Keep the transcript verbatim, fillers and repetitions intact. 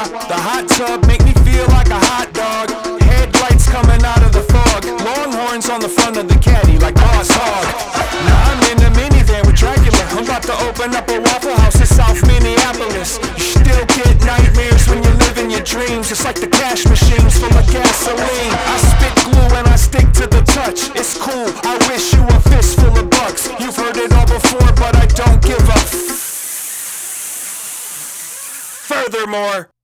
The hot tub make me feel like a hot dog. Headlights coming out of the fog. Longhorns on the front of the caddy like Boss Hog. Now I'm in a minivan with Dracula. I'm about to open up a Waffle House in South Minneapolis. You still get nightmares when you live in your dreams. It's like the cash machines full of gasoline. I spit glue and I stick to the touch. It's cool, I wish you a fistful of bucks. You've heard it all before, but I don't give a f- Furthermore,